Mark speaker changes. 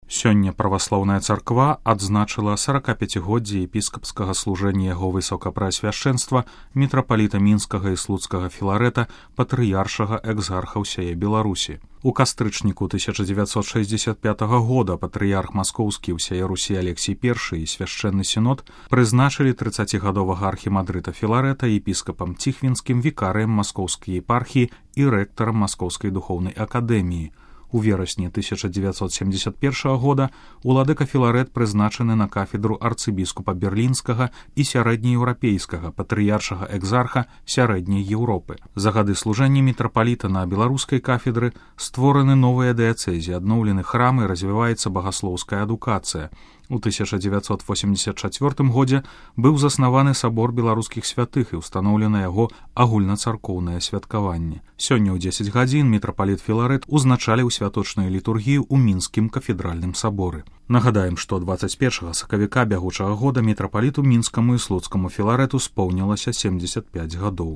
Speaker 1: Сёння праваслаўная царква адзначыла 45годдзе епіскапскага служэння яго высокапрэасвяшчэнства мітрапаліта мінскага і слуцкага Філарэта, патрыяршага экзарха ўсяе Беларусі. У кастрычніку 1965 года патрыярх маскоўскі ўсяе Русі Алексій I і свяшчэнны сінод прызначылі 30гадовага архімандрыта Філарэта епіскапам Ціхвінскім, вікарыем маскоўскай епархіі і рэктарам Маскоўскай духоўнай акадэміі. У верасні 1971 года уладыка Філарэт прызначаны на кафедру арцыбіскупа берлінскага і сярэднееўрапейскага патрыяршага экзарха сярэдняй Еўропы. За гады служэння мітрапаліта на беларускай кафедры створаны новыя дыяцэзі, адноўлены храм і развіваецца багаслоўская адукацыя. У 1984 годзе быў заснаваны сабор беларускіх святых і ўстаноўлена яго агульнацаркоўнае святкаванне. Сёння ў 10 гадзін мітрапаліт Філарэт узначаліў святочную літургію ў мінскім кафедральным саборы. Нагадаем, што 21 сакавіка бягучага года мітрапаліту мінскаму і слуцкаму Філарэту споўнілася 75 гадоў.